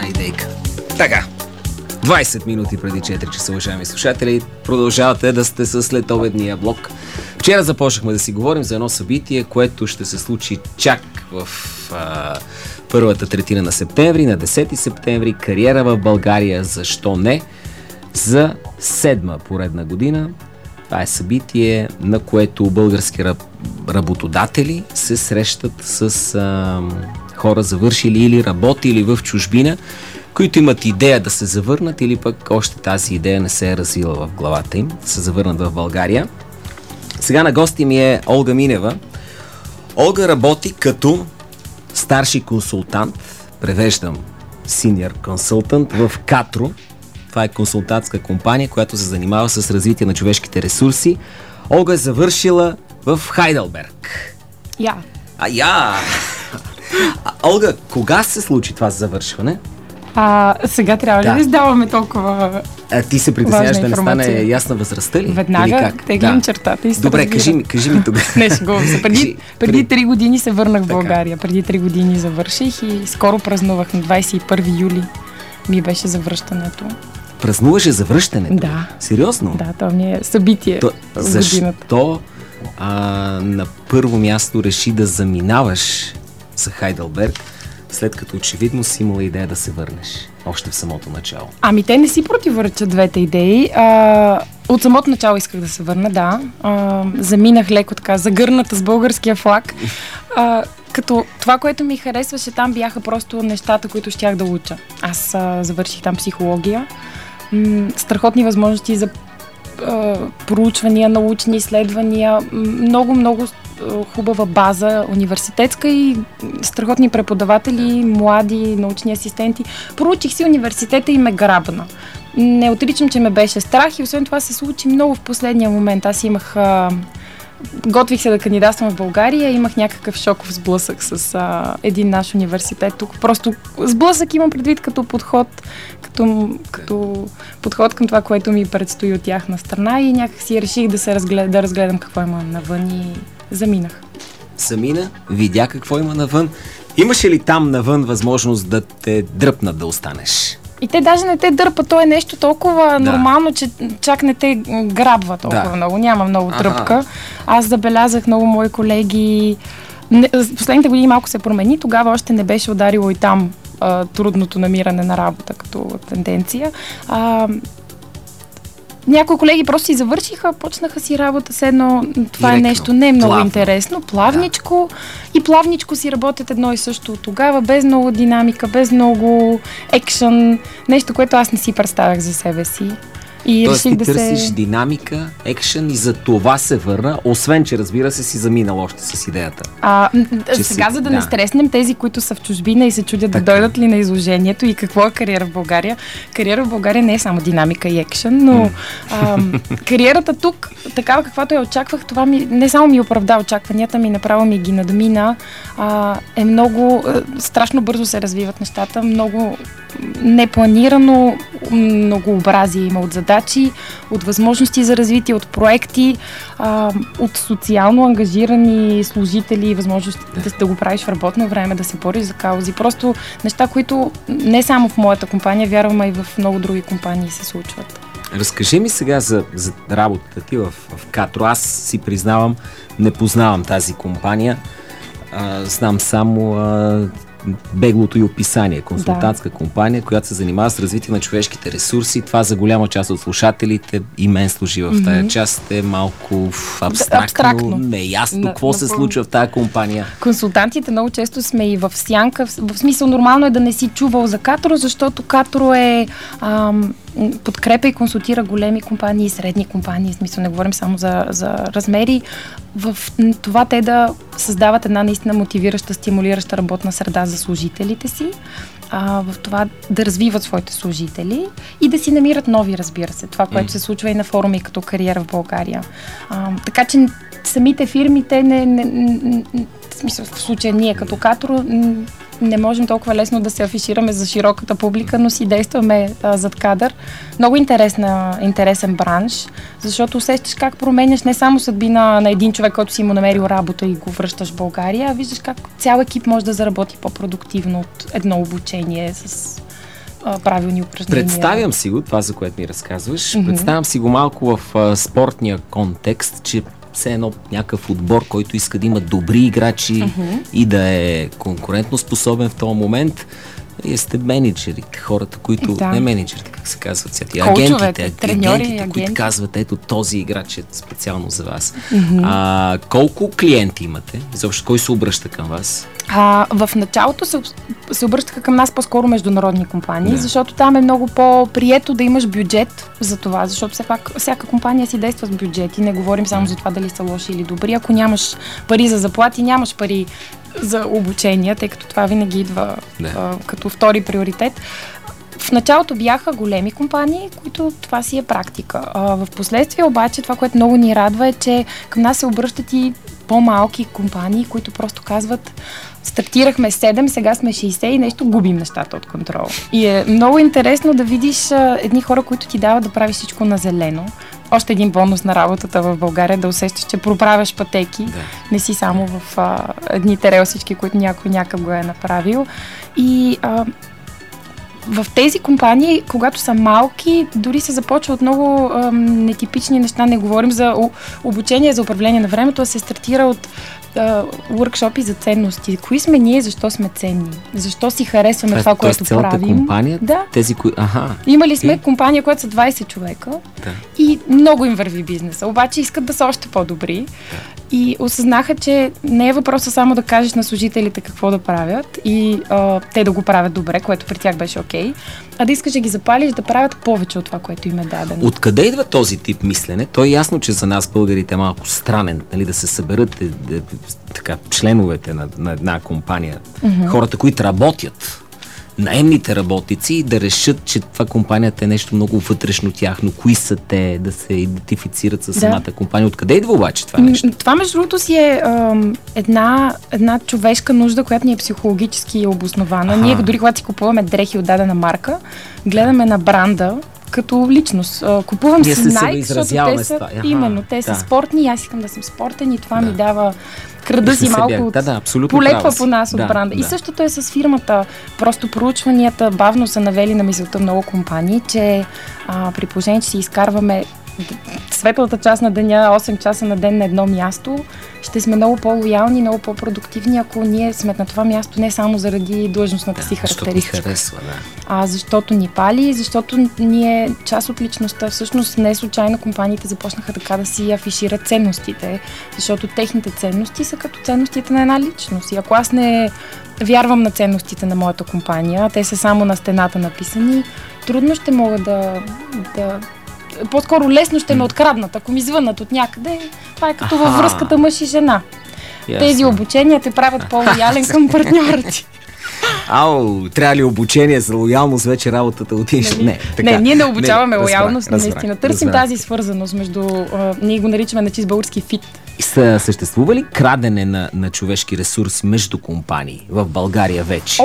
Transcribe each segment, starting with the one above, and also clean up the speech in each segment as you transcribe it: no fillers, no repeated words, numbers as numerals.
една идейка. Така, 20 минути преди 4 часа, уважаеми слушатели, продължавате да сте с следобедния блок. Вчера започнахме да си говорим за едно събитие, което ще се случи чак в първата третина на септември, на 10 септември, кариера в България, защо не, за 7-ма поредна година. Това е събитие, на което български работодатели се срещат с хора, завършили или работили в чужбина, които имат идея да се завърнат или пък още тази идея не се е развила в главата им, да се завърнат в България. Сега на гости ми е Олга Минева. Олга работи като старши консултант, превеждам senior consultant в Катро. Това е консултантска компания, която се занимава с развитие на човешките ресурси. Олга е завършила в Хайделберг. Олга, кога се случи това завършване? Сега трябва ли да издаваме толкова ти се притесняваш да не стане ясна възрастта ли? Веднага теглим чертата и се Добре, кажи ми тогава. Не, шегувам се. Преди 3 години се върнах в България. Преди 3 години завърших и скоро празнувах на 21 юли. Ми беше завръщането. Празнуваше завръщането? Да. Сериозно? Да, това ми е събитие в годината. Защо на първо място реши да заминаваш за Хайделберг, след като очевидно си имала идея да се върнеш още в самото начало? Те не си противоречат двете идеи. От самото начало исках да се върна, да. Заминах леко така, загърната с българския флаг. Като това, което ми харесваше там, бяха просто нещата, които щях да уча. Аз завърших там психология. Страхотни възможности за проучвания, научни изследвания, много хубава база университетска и страхотни преподаватели, млади научни асистенти. Проучих си университета и ме грабна. Не отричам, че ме беше страх и освен това се случи много в последния момент. Аз имах... Готвих се да кандидатствам в България, имах някакъв шоков сблъсък с един наш университет тук. Просто сблъсък имам предвид като подход, като подход към това, което ми предстои от тяхна страна и някак си реших да разгледам какво има навън и заминах. Замина, видя какво има навън. Имаше ли там навън възможност да те дръпнат да останеш? И те даже не те дърпат, то е нещо толкова нормално, че чак не те грабва толкова много. Няма много тръпка. Аз забелязах много мои колеги. Последните години малко се промени, тогава още не беше ударило и там трудното намиране на работа като тенденция. Някои колеги просто си завършиха, почнаха си работа с едно, това е нещо не е много интересно, плавничко и плавничко си работят едно и също тогава, без много динамика, без много екшън, нещо, което аз не си представях за себе си. И тоест ти търсиш динамика, екшън и за това се върна, освен че разбира се си заминал още с идеята. Сега за да не стреснем тези, които са в чужбина и се чудят да дойдат ли на изложението и какво е кариера в България. Кариера в България не е само динамика и екшън, но кариерата тук, такава каквато я очаквах, това не само ми оправда очакванията ми, направо ми ги надмина. Е много, страшно бързо се развиват нещата, много непланирано, многообразие има от задачи, от възможности за развитие, от проекти, от социално ангажирани служители и възможности да го правиш в работно време, да се бориш за каузи. Просто неща, които не само в моята компания, вярвам, а и в много други компании се случват. Разкажи ми сега за работата ти в Катро. Аз си признавам, не познавам тази компания. Знам само беглото и описание. Консултантска компания, която се занимава с развитие на човешките ресурси. Това за голяма част от слушателите и мен служи в тая част е малко абстрактно. Неясно какво се случва в тая компания. Консултантите много често сме и в сянка. В смисъл нормално е да не си чувал за Катро, защото Катро е подкрепя и консултира големи компании, средни компании, в смисъл не говорим само за размери, в това те да създават една наистина мотивираща, стимулираща работна среда за служителите си, в това да развиват своите служители и да си намират нови, разбира се. Това, което се случва и на форуми като кариера в България. Така че самите фирми, те в смисъл в случая ние като Катро не можем толкова лесно да се афишираме за широката публика, но си действаме зад кадър. Много интересен бранш, защото усещаш как променяш не само съдбина на един човек, който си му намерил работа и го връщаш в България, а виждаш как цял екип може да заработи по-продуктивно от едно обучение с правилни упражнения. Представям си го, това, за което ми разказваш. Представям си го малко в спортния контекст, че все едно някакъв отбор, който иска да има добри играчи и да е конкурентно способен в този момент. Вие сте менеджерите, хората, които... Не менеджерите, как се казват сега? Агентите, които казват, ето този играч е специално за вас. Колко клиенти имате? Изобщо, кой се обръща към вас? В началото се обръщаха към нас по-скоро международни компании, защото там е много по-прието да имаш бюджет за това, защото всяка компания си действа с бюджет и не говорим само за това дали са лоши или добри. Ако нямаш пари за заплати, нямаш пари за обучение, тъй като това винаги идва като втори приоритет. В началото бяха големи компании, които това си е практика. В последствие обаче това, което много ни радва е, че към нас се обръщат и по-малки компании, които просто казват: стартирахме 7, сега сме 60 и нещо губим нещата от контрол. И е много интересно да видиш едни хора, които ти дават да правиш всичко на зелено. Още един бонус на работата в България, да усещаш, че проправяш пътеки. Не си само в едните релсички, които някой някак го е направил. И в тези компании, когато са малки, дори се започва от много нетипични неща. Не говорим за обучение за управление на времето, а се стартира от workshop за ценности. Кои сме ние, защо сме ценни? Защо си харесваме това, което правим? Компания? Тези, Имали сме компания, която са 20 човека и много им върви бизнеса. Обаче искат да са още по-добри. И осъзнаха, че не е въпроса само да кажеш на служителите какво да правят и те да го правят добре, което при тях беше окей, а да искаш да ги запалиш да правят повече от това, което им е дадено. Откъде идва този тип мислене? То е ясно, че за нас българите е малко странен, нали, да се съберат членовете на една компания, хората, които работят, наемните работници, да решат, че това компанията е нещо много вътрешно тяхно. Кои са те, да се идентифицират с самата компания. Откъде идва обаче това нещо? Това, между другото, си е една човешка нужда, която ни е психологически обоснована. Ние дори когато си купуваме дрехи от дадена марка, гледаме на бранда като личност. Купувам си Nike, защото те са, именно, те са спортни, аз искам да съм спортен и това ми дава крада си малко полепва по нас от бранда. И същото е с фирмата. Просто проучванията бавно са навели на мисълта много компании, че при положение, че си изкарваме светлата част на деня, 8 часа на ден на едно място, ще сме много по-лоялни, много по-продуктивни, ако ние сме на това място не само заради длъжностната си характеристика. Харесва, защото ни пали, защото ние част от личността. Всъщност не случайно компаниите започнаха така да си афишират ценностите, защото техните ценности са като ценностите на една личност. И ако аз не вярвам на ценностите на моята компания, те са само на стената написани, трудно ще мога да по-скоро лесно ще ме откраднат. Ако ми звъннат от някъде, това е като във връзката мъж и жена. Тези обучения те правят по-лоялен към партньора ти. Трябва ли обучение за лоялност, вече работата отиш? Не, ние не обучаваме лоялност, наистина. Търсим тази свързаност между, ние го наричаме на чист български фит. Съществува ли крадене на човешки ресурси между компании в България вече?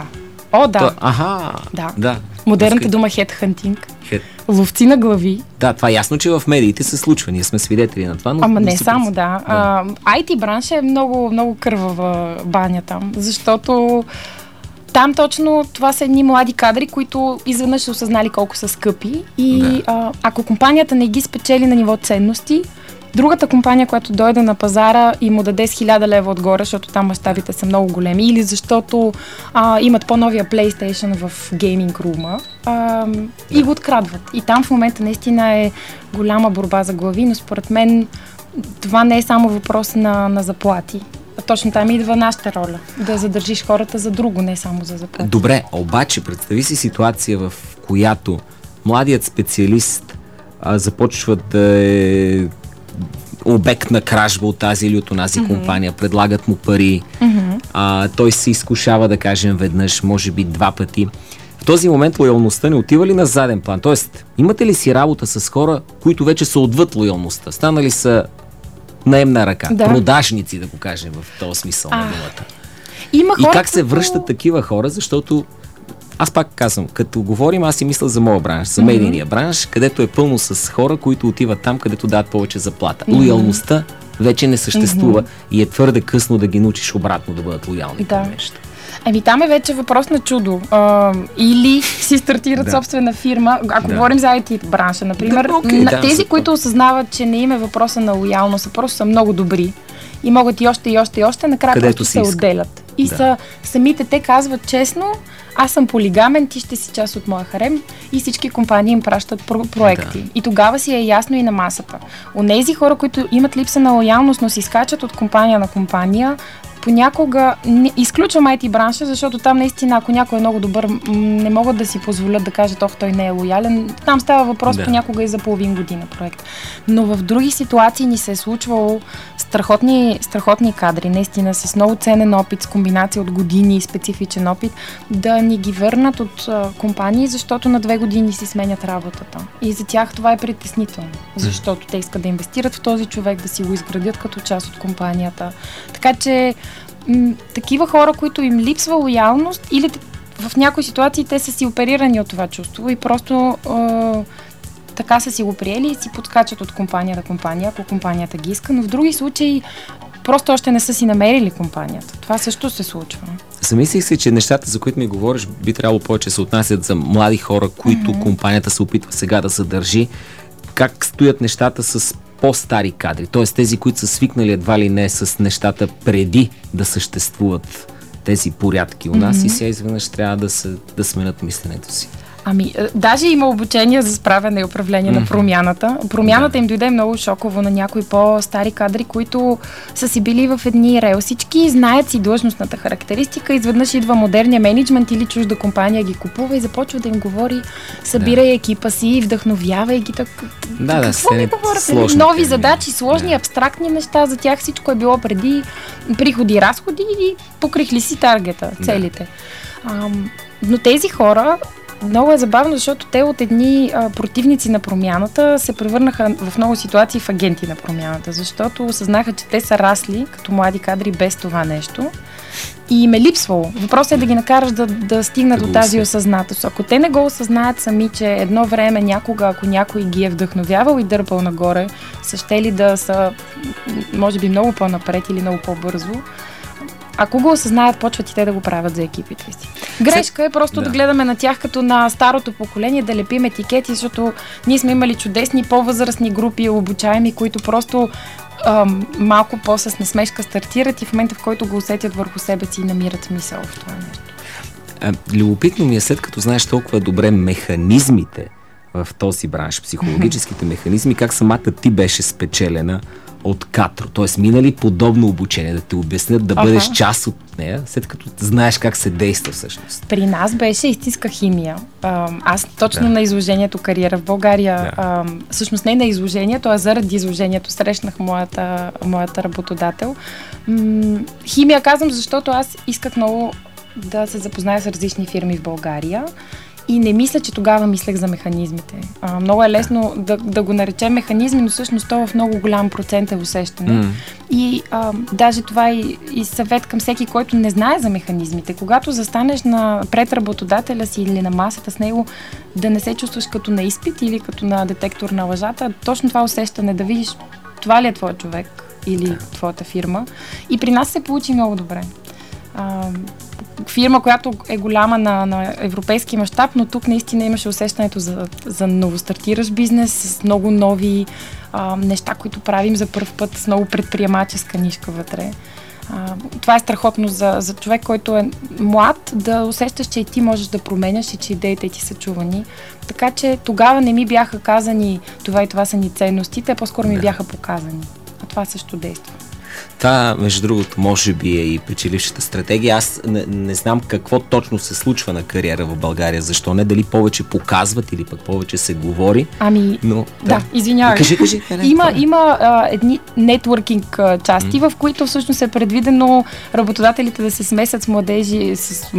Да. Модерната дума headhunting. Ловци на глави. Да, това е ясно, че в медиите се случва. Ние сме свидетели на това. Но не само, IT бранш е много, много кървава баня там, защото там точно това са едни млади кадри, които изведнъж са осъзнали колко са скъпи и ако компанията не ги спечели на ниво ценности, другата компания, която дойде на пазара и му даде с 1000 лева отгоре, защото там мащабите са много големи, или защото имат по-новия PlayStation в гейминг рума и го открадват. И там в момента наистина е голяма борба за глави, но според мен това не е само въпрос на заплати. Точно там идва нашата роля. Да задържиш хората за друго, не само за заплати. Добре, обаче представи си ситуация, в която младият специалист започва да е обект на кражба от тази или от онази компания, предлагат му пари, той се изкушава, да кажем, веднъж, може би 2 пъти. В този момент лоялността не отива ли на заден план? Тоест, имате ли си работа с хора, които вече са отвъд лоялността? Станали са наемна ръка, продажници, да го кажем в този смисъл на думата. И как се връщат такива хора, защото аз пак казвам, като говорим, аз си мисля за моя бранш, за медийния бранш, където е пълно с хора, които отиват там, където дават повече заплата. Лоялността вече не съществува и е твърде късно да ги научиш обратно да бъдат лоялни към нещо. Там е вече въпрос на чудо. Или си стартират собствена фирма. Ако говорим за IT бранша, например, тези, които осъзнават, че не им е въпроса на лоялност, просто са много добри и могат и още, накрая просто се отделят. И самите те казват честно, аз съм полигамен, ти ще си част от моя харем и всички компании им пращат проекти. Да. И тогава си е ясно и на масата. Онези хора, които имат липса на лоялност, но си скачат от компания на компания, понякога изключвам IT бранша, защото там наистина, ако някой е много добър, не могат да си позволят да кажат, той не е лоялен. Там става въпрос понякога и за половин година проект. Но в други ситуации ни се е случвало страхотни кадри, наистина с много ценен опит, с комбинация от години и специфичен опит, да ни ги върнат от компании, защото на 2 години си сменят работата. И за тях това е притеснително, защото те искат да инвестират в този човек, да си го изградят като част от компанията. Така че такива хора, които им липсва лоялност или в някои ситуации те са си оперирани от това чувство и просто така са си го приели и си подскачат от компания на компания, ако компанията ги иска, но в други случаи просто още не са си намерили компанията. Това също се случва. Замислих се, че нещата, за които ми говориш, би трябвало повече се отнасят за млади хора, които компанията се опитва сега да задържи. Как стоят нещата с по-стари кадри? Т.е. тези, които са свикнали едва ли не с нещата преди да съществуват тези порядки у нас и сега изведнъж трябва да сменят мисленето си. Даже има обучение за справяне и управление на промяната. Промяната им дойде много шоково на някои по-стари кадри, които са си били в едни релсички, знаят си длъжностната характеристика, изведнъж идва модерния мениджмънт или чужда компания ги купува и започва да им говори, събирай екипа си, вдъхновявай ги. Какво ми говорят? Нови задачи, сложни, абстрактни неща, за тях всичко е било преди приходи, разходи и покрихли си таргета, целите. Но тези хора много е забавно, защото те от едни противници на промяната се превърнаха в много ситуации в агенти на промяната, защото осъзнаха, че те са расли като млади кадри без това нещо и им е липсвало. Въпросът е да ги накараш да стигнат до тази осъзнатост. Ако те не го осъзнаят сами, че едно време някога, ако някой ги е вдъхновявал и дърпал нагоре, са щели да са може би много по-напред или много по-бързо, ако го осъзнаят, почват и те да го правят за екипите си. Грешка е просто да гледаме на тях като на старото поколение, да лепим етикети, защото ние сме имали чудесни по-възрастни групи обучаеми, които просто малко по-с насмешка стартират и в момента, в който го усетят върху себе си и намират смисъл в това нещо. Любопитно ми е, след като знаеш толкова добре механизмите в този бранш, психологическите механизми, как самата ти беше спечелена от Катро, т.е. минали подобно обучение, да те обяснят да бъдеш част от нея, след като знаеш как се действа всъщност. При нас беше истинска химия. Аз точно на изложението Кариера в България, всъщност не на изложението, а заради изложението срещнах моята работодател. Химия казвам, защото аз исках много да се запозная с различни фирми в България. И не мисля, че тогава мислех за механизмите. Много е лесно да го наречем механизми, но всъщност то в много голям процент е усещане. И даже това е и съвет към всеки, който не знае за механизмите. Когато застанеш пред работодателя си или на масата с него, да не се чувстваш като на изпит или като на детектор на лъжата, точно това усещане да видиш това ли е твой човек или твоята фирма. И при нас се получи много добре. Фирма, която е голяма на европейски мащаб, но тук наистина имаше усещането за новостартиращ бизнес, с много нови неща, които правим за първ път, с много предприемаческа нишка вътре. Това е страхотно за човек, който е млад, да усещаш, че и ти можеш да променяш и че идеите ти са чувани. Така че тогава не ми бяха казани това и това са ни ценностите, по-скоро ми бяха показани. А това също действа. Това, между другото, може би е и печелившата стратегия. Аз не знам какво точно се случва на Кариера в България. Защо не? Дали повече показват или пък повече се говори. Но, извинявай. Кажи. Има едни нетворкинг части, в които всъщност е предвидено работодателите да се смесят с младежи,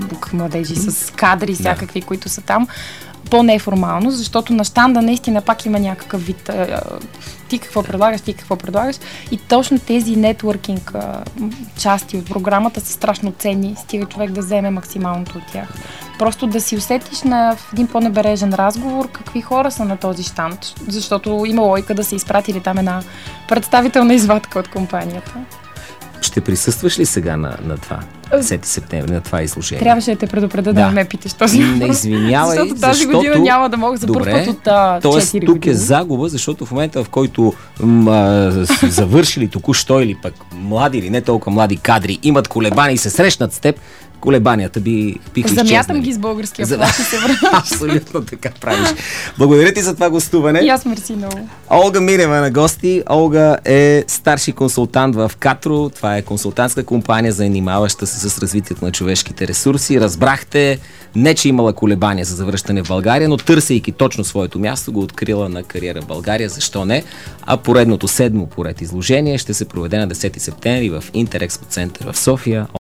с кадри, всякакви, които са там. По-неформално, защото на щанда наистина пак има някакъв вид ти какво предлагаш и точно тези нетворкинг части от програмата са страшно ценни, стига човек да вземе максималното от тях. Просто да си усетиш в един по-набережен разговор какви хора са на този щанд, защото има логика да се изпратили там една представителна извадка от компанията. Ще присъстваш ли сега на това? 10 септември на това изложение? Трябваше да те предупреда да не ме питаш този въпрос. Не извинявай, защото тази година няма да мога за първ път от 4 години. Тук е загуба, защото в момента, в който завършили току-що или пък млади или не толкова млади кадри имат колебания и се срещнат с теб, колебанията биха изчезнали. Замятам ги с българския флаг и се върна. Абсолютно така правиш. Благодаря ти за това гостуване. И аз мерси много. Олга Милева на гости. Олга е старши консултант в Катро. Това е консултантска компания, занимаваща се с развитието на човешките ресурси. Разбрахте, не че имала колебания за завръщане в България, но търсейки точно своето място, го открила на кариера в България. Защо не? А поредното 7-о поред изложение ще се проведе на 10 септември в Интерекспо център в София.